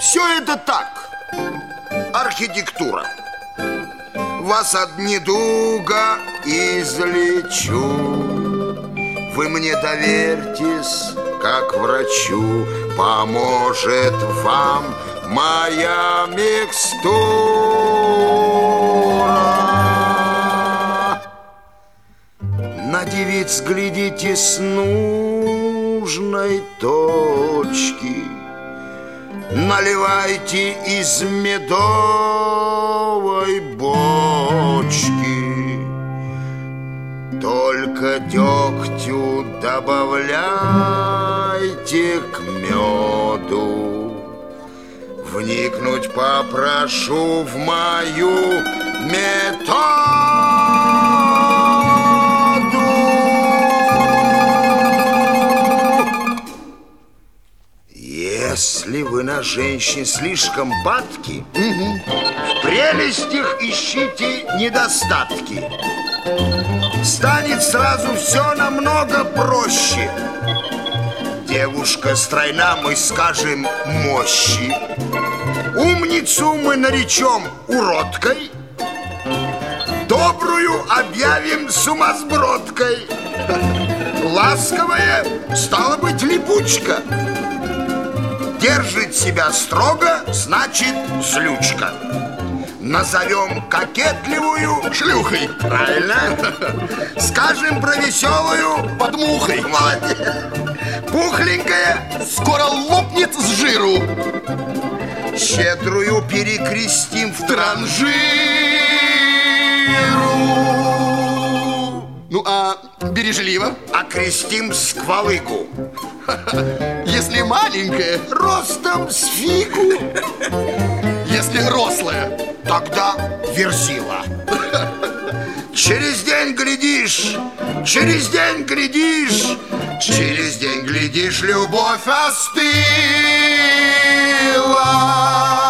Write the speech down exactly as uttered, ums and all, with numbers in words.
Все это так, архитектура. Вас от недуга излечу. Вы мне доверьтесь, как врачу, поможет вам моя микстура. На девиц глядите с нужной точки, наливайте из медовой бочки. Только дегтю добавляйте к меду. Вникнуть попрошу в мою методу. Если вы на женщин слишком падки, угу, в прелестях ищите недостатки. Станет сразу все намного проще. Девушка стройна, мы скажем, мощи. Умницу мы наречем уродкой. Добрую объявим сумасбродкой. Ласковая стала быть липучка. Держит себя строго, значит злючка. Назовем кокетливую шлюхой. Правильно. Скажем про веселую подмухой. Молодец. Пухленькая скоро лопнет с жиру. Щедрую перекрестим в транжиру. Ну, а бережливо? Окрестим сквалыгу. Если маленькая, ростом с фигу. Если рослая, тогда верзила. Через день глядишь, через день глядишь, через день глядишь, любовь остыла.